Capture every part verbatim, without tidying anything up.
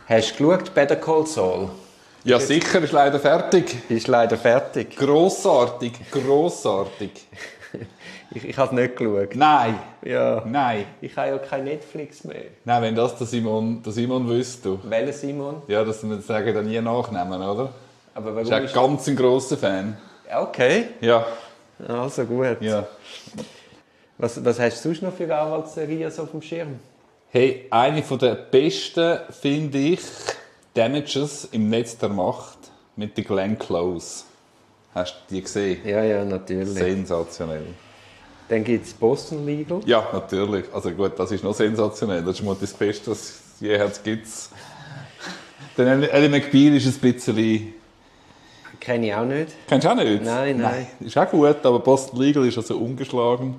Hast du geschaut, Better Call Saul? Ja, ist sicher, ist leider fertig. Ist leider fertig. Grossartig, grossartig. ich ich habe es nicht geschaut. Nein. Ja. Nein. Ich habe ja kein Netflix mehr. Nein, wenn das der Simon, der Simon wüsste. Welcher Simon? Ja, das sagen wir dann nie nachnehmen, oder? Aber warum ist ein ist ganz ein grosser Fan. Okay. Ja. Also gut. Ja. Was, was hast du sonst noch für Anwaltsserien so auf dem Schirm? Hey, eine der besten finde ich Damages im Netz der Macht mit der Glenn Close. Hast du die gesehen? Ja, ja, natürlich. Sensationell. Dann gibt es Boston Legal. Ja, natürlich. Also gut, das ist noch sensationell. Das ist mal das Beste, was es je gibt. Dann Ellie McBeal ist ein bisschen... Kenne ich auch nicht. Kennst du auch nicht? Nein, nein, nein. Ist auch gut, aber Boston Legal ist also ungeschlagen.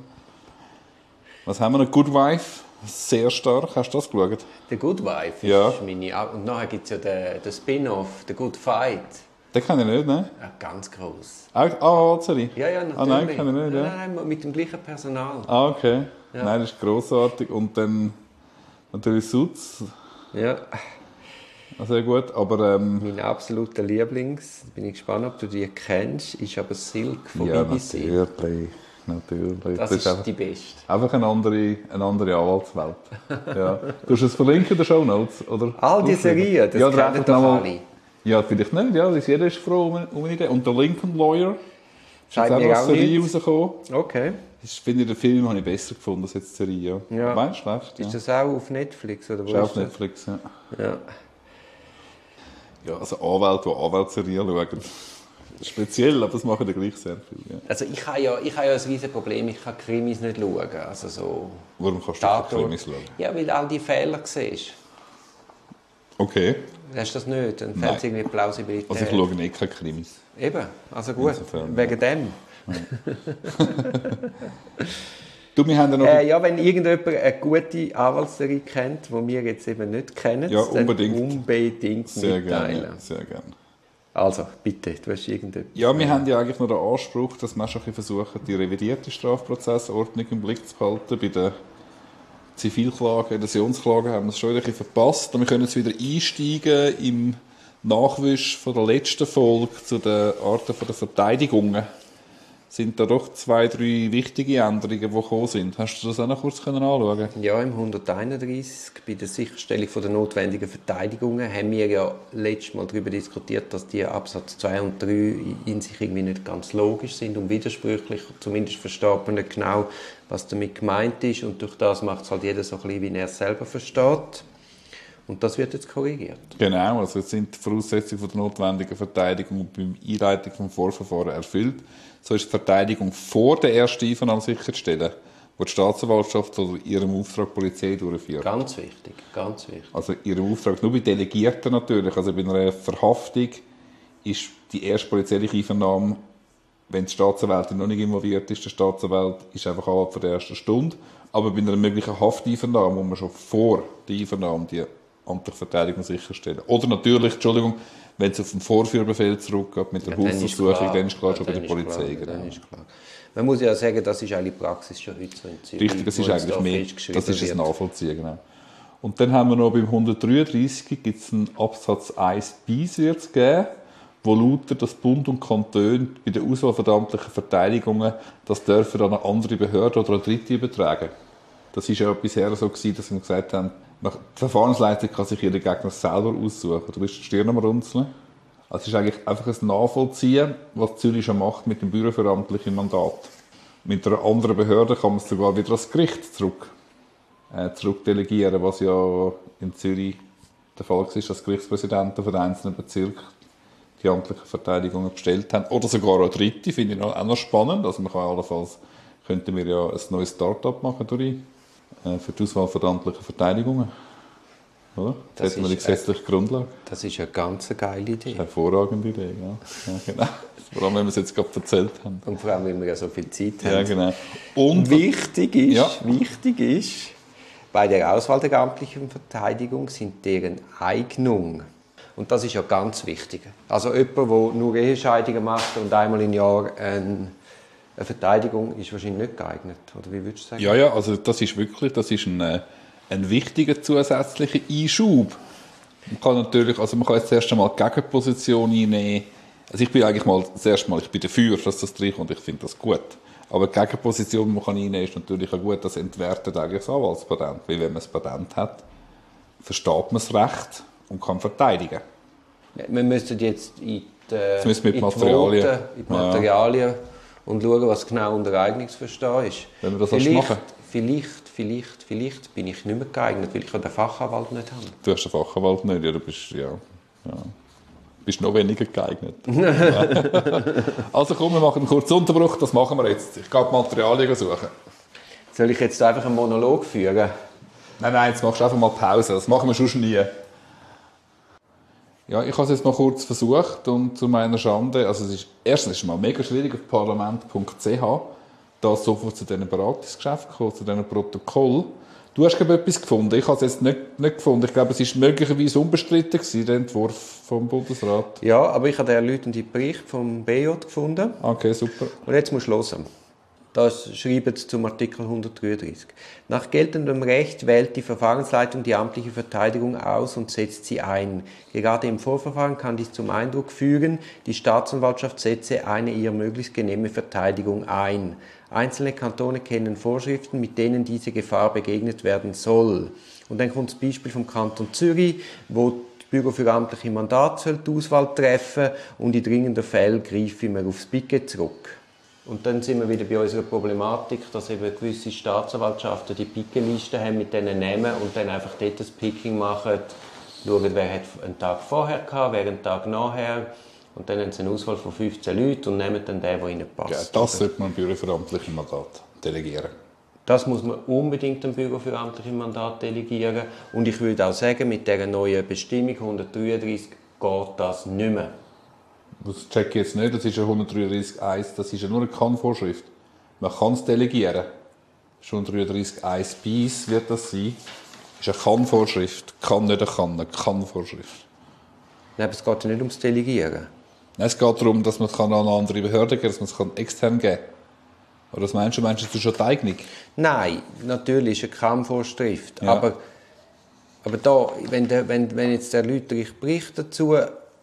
Was haben wir noch? Good Wife. Sehr stark. Hast du das geschaut? The Good Wife ja. ist meine... Und nachher gibt es ja den, den Spin-off, The Good Fight. Den kenne ich nicht, ne? Ja, ganz gross. Ah, ah sorry. Ja, ja, natürlich. Ah, nein, kenne ich nicht, ja. Nein, nein, mit dem gleichen Personal. Ah, okay. Ja. Nein, das ist grossartig. Und dann natürlich Suits. Ja. Sehr gut, aber... Ähm, mein absoluter Lieblings, bin ich gespannt, ob du die kennst, ist aber Silk von ja, B B C. natürlich. Natürlich. Das, das ist, ist einfach, die beste. Einfach eine andere, eine andere Anwaltswelt. Ja. Du hast es verlinken in den Shownotes, oder? All die Serien, das ja, kennen doch mal, alle. Ja, vielleicht nicht, ja, jeder ist froh um, um eine Idee. Und der Lincoln Lawyer ist jetzt auch eine Serie rausgekommen. Okay. Ich finde, den Film habe ich besser gefunden als jetzt die Serie. Ja. Ja. Meinst du, schlecht? Ist ja. das auch auf Netflix? Oder wo ist auch auf Netflix, ja. Ja. Ja, also Anwälte, die Anwaltsserien schauen. Speziell, aber das machen ja gleich sehr viel. Ja. Also ich habe ja, ich habe ja ein riesiges Problem, ich kann Krimis nicht schauen. Also so Warum kannst du keine Krimis schauen? Ja, weil du all die Fehler siehst. Okay. Hast du das nicht? Dann fehlt irgendwie Plausibilität. Also ich schaue nicht keine Krimis. Eben, also gut, insofern, wegen ja. dem. Ja. Du, wir haben ja, noch äh, ja, wenn irgendjemand eine gute Anwaltsserie kennt, die wir jetzt eben nicht kennen, ja, unbedingt. dann unbedingt sehr mitteilen. Gerne, sehr gerne. Also, bitte, du hast irgendetwas. Ja, wir haben ja eigentlich noch den Anspruch, dass wir schon versuchen, die revidierte Strafprozessordnung im Blick zu behalten. Bei den Zivilklagen, Adhäsionsklagen haben wir es schon ein bisschen verpasst. Und wir können jetzt wieder einsteigen im Nachwisch von der letzten Folge zu den Arten der Verteidigungen. Sind da doch zwei, drei wichtige Änderungen, die gekommen sind. Hast du das auch noch kurz anschauen? Ja, im hunderteinunddreißig, bei der Sicherstellung der notwendigen Verteidigungen, haben wir ja letztes Mal darüber diskutiert, dass die Absatz zwei und drei in sich irgendwie nicht ganz logisch sind und widersprüchlich. Zumindest versteht man nicht genau, was damit gemeint ist. Und durch das macht es halt jeder so ein bisschen, wie er es selber versteht. Und das wird jetzt korrigiert. Genau, also jetzt sind die Voraussetzungen der notwendigen Verteidigung beim Einleitung des Vorverfahrens erfüllt. So ist die Verteidigung vor der ersten Einvernahme sicherzustellen, die die Staatsanwaltschaft oder ihrem Auftrag die Polizei durchführt. Ganz wichtig, ganz wichtig. Also ihrem Auftrag, nur bei Delegierten natürlich. Also bei einer Verhaftung ist die erste polizeiliche Einvernahme, wenn die Staatsanwältin noch nicht involviert ist, der Staatsanwalt ist einfach ab von der ersten Stunde. Aber bei einer möglichen Hafteinvernahme muss man schon vor der Einvernahme die amtliche Verteidigung sicherstellen. Oder natürlich, Entschuldigung, wenn es auf den Vorführbefehl zurückgeht mit der ja, Hausdurchsuchung, dann ist klar schon bei der Polizei. Klar, genau. Ist klar. Man muss ja sagen, das ist eigentlich Praxis schon heute so in Zürich. Richtig, das ist eigentlich mehr, das ist das Nachvollziehen, genau. Und dann haben wir noch beim hundertdreiunddreißig gibt es einen Absatz eins bis wird geben, wo lautet, dass Bund und Kantone bei der Auswahl von amtlichen Verteidigungen das dürfen an eine andere Behörde oder eine Dritte übertragen. Das war ja bisher so gewesen, dass wir gesagt haben, die Verfahrensleitung kann sich jeder Gegner selber aussuchen. Du wirst die Stirn am Runzeln. Also es ist eigentlich einfach ein Nachvollziehen, was Zürich schon macht mit dem Büro für amtliche Mandat. Mit einer anderen Behörde kann man es sogar wieder ans Gericht zurück, äh, zurückdelegieren, was ja in Zürich der Fall war, dass Gerichtspräsidenten von einzelnen Bezirken die amtlichen Verteidigungen bestellt haben. Oder sogar auch Dritte, finde ich auch noch spannend. Also man kann allenfalls, könnten wir ja ein neues Start-up machen durch für die Auswahl von amtlichen Verteidigungen. Oder? Das hätten wir die gesetzliche Grundlage. Das ist eine ganz geile Idee. Das ist eine hervorragende Idee, ja. Ja, genau. Vor allem, wenn wir es jetzt gerade erzählt haben. Und vor allem, wenn wir ja so viel Zeit haben. Ja, genau. Und wichtig ist, ja. wichtig ist, bei der Auswahl der amtlichen Verteidigung sind deren Eignung. Und das ist ja ganz wichtig. Also jemand, der nur Ehescheidungen macht und einmal im Jahr ein Eine Verteidigung ist wahrscheinlich nicht geeignet, oder wie würdest du sagen? Ja, ja, also das ist wirklich, das ist ein, ein wichtiger zusätzlicher Einschub. Man kann natürlich, also man kann jetzt zuerst einmal die Gegenposition einnehmen. Also ich bin eigentlich mal, das erste Mal, ich bin dafür, dass das reinkommt, ich finde das gut. Aber die Gegenposition, die man kann einnehmen kann, ist natürlich auch gut, das entwertet eigentlich das Anwaltspatent. Weil wenn man ein Patent hat, versteht man das Recht und kann verteidigen. Ja, wir müssen jetzt in die, äh, mit in die Materialien, Voten, in die Materialien ja. und schauen, was genau unter Eignungsverstehen ist. Wenn wir das vielleicht, machen. vielleicht, vielleicht, vielleicht bin ich nicht mehr geeignet, weil ich den Fachanwalt nicht habe. Du hast den Fachanwalt nicht, ja, du bist, ja, ja. bist noch weniger geeignet. Also komm, wir machen einen kurzen Unterbruch, das machen wir jetzt. Ich gehe die Materialien suchen. Soll ich jetzt einfach einen Monolog führen? Nein, nein, jetzt machst du einfach mal Pause, das machen wir schon nie. Ja, ich habe es jetzt noch kurz versucht und zu meiner Schande, also es ist, erstens ist es mal mega schwierig auf parlament punkt c h, da sofort zu diesen Beratungsgeschäften kommen, zu diesen Protokoll. Du hast, glaube ich, etwas gefunden. Ich habe es jetzt nicht, nicht gefunden. Ich glaube, es war möglicherweise unbestritten gewesen, der Entwurf vom Bundesrat. Ja, aber ich habe den erläuternden Bericht vom B J gefunden. Okay, super. Und jetzt musst du hören. Das schreibt zum Artikel hundertdreiunddreißig. Nach geltendem Recht wählt die Verfahrensleitung die amtliche Verteidigung aus und setzt sie ein. Gerade im Vorverfahren kann dies zum Eindruck führen, die Staatsanwaltschaft setze eine ihr möglichst genehme Verteidigung ein. Einzelne Kantone kennen Vorschriften, mit denen diese Gefahr begegnet werden soll. Und dann kommt das Beispiel vom Kanton Zürich, wo das Büro für amtliche Mandate die Auswahl treffen und in dringenden Fällen greifen wir aufs Piquet zurück. Und dann sind wir wieder bei unserer Problematik, dass eben gewisse Staatsanwaltschaften die Piquet-Liste haben mit diesen Namen und dann einfach dort das Picking machen, schauen, wer hat einen Tag vorher gehabt, wer einen Tag nachher. Und dann haben sie eine Auswahl von fünfzehn Leuten und nehmen dann den, der ihnen passt. Ja, das sollte man im Büro für amtliche Mandate delegieren. Das muss man unbedingt dem Büro für amtliche Mandate delegieren. Und ich würde auch sagen, mit dieser neuen Bestimmung hundertdreiunddreißig geht das nicht mehr. Das checke ich jetzt nicht, das ist ja hundertdreiunddreißig Punkt eins, das ist ja nur eine Kann-Vorschrift. Man kann es delegieren. hundertdreiunddreißig Punkt eins bis wird das sein. Das ist eine Kann-Vorschrift. Kann nicht eine Kann, eine Kann-Vorschrift. Nein, aber es geht ja nicht ums Delegieren. Nein, es geht darum, dass man es an eine andere Behörde geben kann, dass man es extern geben kann. Oder was meinst du? Meinst du schon die Eignung? Nein, natürlich ist eine Kann-Vorschrift. Ja. Aber, aber da, wenn, der, wenn, wenn jetzt der erläuterte Bericht dazu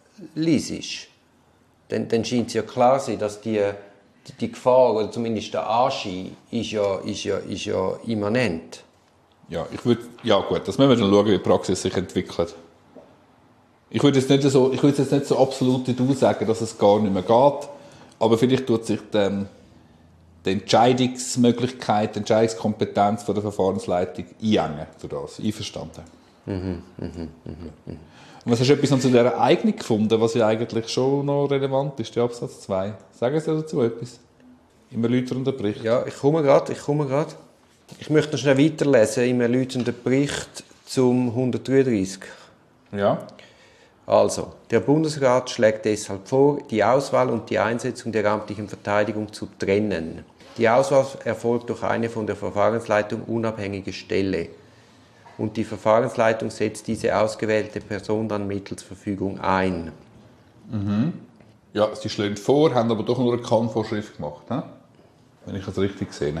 liest, dann, dann scheint es ja klar zu sein, dass die, die, die Gefahr, oder zumindest der Anschein, ist ja, ist ja, ist ja immanent. Ja, ich würde, ja gut, das müssen wir dann schauen, wie die Praxis sich entwickelt. Ich würde jetzt nicht so, ich würde jetzt nicht so absolut wie du sagen, dass es gar nicht mehr geht, aber vielleicht tut sich die, die Entscheidungsmöglichkeit, die Entscheidungskompetenz von der Verfahrensleitung einengen für das. Einverstanden. Mhm, mhm, mhm, mhm. Und was hast du etwas noch zu dieser Eignung gefunden, was ja eigentlich schon noch relevant ist, der Absatz zwei? Sagen Sie dazu etwas? Im erläuternden Bericht. Ja, ich komme gerade, ich komme gerade. Ich möchte noch schnell weiterlesen im erläuternden Bericht zum hundertdreiunddreißig. Ja. Also, der Bundesrat schlägt deshalb vor, die Auswahl und die Einsetzung der amtlichen Verteidigung zu trennen. Die Auswahl erfolgt durch eine von der Verfahrensleitung unabhängige Stelle. Und die Verfahrensleitung setzt diese ausgewählte Person dann mittels Verfügung ein. Mhm. Ja, sie schlagen vor, haben aber doch nur eine Kann-Vorschrift gemacht, he? Wenn ich das richtig sehe.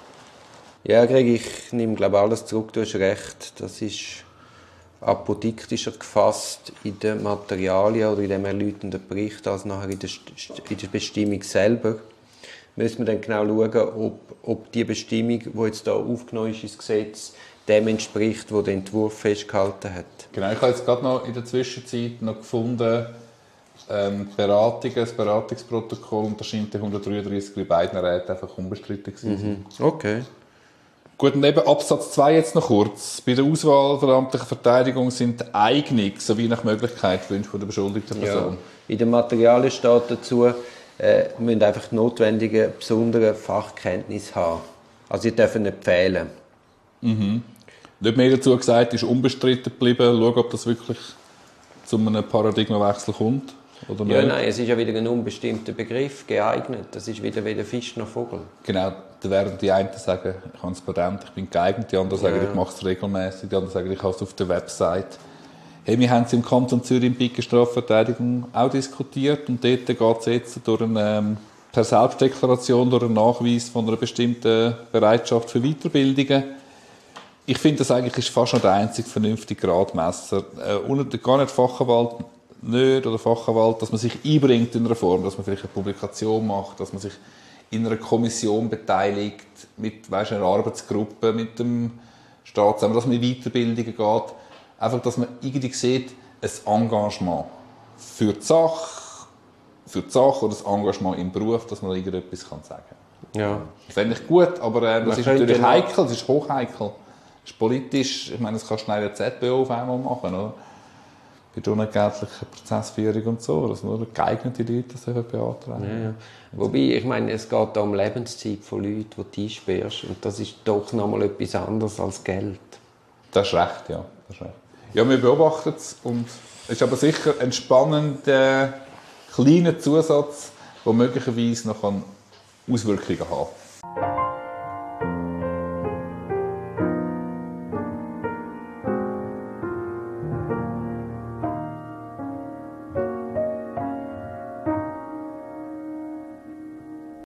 Ja, Greg, ich nehme glaube alles zurück, du hast recht. Das ist apodiktischer gefasst in den Materialien oder in dem erläuternden Bericht als nachher in der, in der Bestimmung selber. Müssen wir dann genau schauen, ob, ob die Bestimmung, die jetzt hier aufgenommen ist ins Gesetz, dem entspricht, wo der Entwurf festgehalten hat. Genau, ich habe jetzt gerade noch in der Zwischenzeit noch gefunden, ähm, Beratung, das Beratungsprotokoll, und da scheint der hundertdreiunddreißig bei beiden Räten einfach unbestritten zu sein. Mhm. Okay. Gut, und eben Absatz zwei jetzt noch kurz. Bei der Auswahl der amtlichen Verteidigung sind die Eignung sowie nach Möglichkeit Wünsche von der beschuldigten Person. Ja. In den Materialien steht dazu, äh, müssen einfach die notwendigen besonderen Fachkenntnisse haben. Also sie dürfen nicht fehlen. Mhm. Nicht mehr dazu gesagt, ist unbestritten geblieben. Schauen, ob das wirklich zu einem Paradigmenwechsel kommt. Oder ja, nicht. nein, es ist ja wieder ein unbestimmter Begriff, geeignet. Das ist wieder weder Fisch noch Vogel. Genau, da werden die einen sagen, ich habe das Patent, ich bin geeignet. Die anderen sagen, Ja. ich mache es regelmäßig. Die anderen sagen, ich habe es auf der Website. Hey, wir haben es im Kanton Zürich in Piquet Strafverteidigung auch diskutiert. Und dort geht es jetzt durch eine, ähm, per Selbstdeklaration, durch einen Nachweis von einer bestimmten Bereitschaft für Weiterbildungen. Ich finde, das eigentlich ist fast noch der einzige vernünftige Gradmesser. Äh, gar nicht Fachanwalt nicht oder Fachanwalt, dass man sich einbringt in einer Form, dass man vielleicht eine Publikation macht, dass man sich in einer Kommission beteiligt, mit weißt, einer Arbeitsgruppe, mit dem Staat zusammen, dass man in Weiterbildungen geht. Einfach, dass man irgendwie sieht, ein Engagement für die Sache, für die Sache oder ein Engagement im Beruf, dass man irgendetwas sagen kann. Ja. Das fände ich gut, aber äh, das ist natürlich genau heikel, das ist hochheikel. Das ist politisch, ich meine, das kannst du schnell eine Z B O auf einmal machen, oder? Bei der unentgeltlichen Prozessführung und so, dass nur geeignete Leute das beantragen. Ja, ja. Wobei, ich meine, es geht da um Lebenszeit von Leuten, die du einsperrst. Und das ist doch noch mal etwas anderes als Geld. Das ist recht, ja. Das ist recht. Ja, wir beobachten es und es ist aber sicher ein spannender, kleiner Zusatz, der möglicherweise noch Auswirkungen haben kann.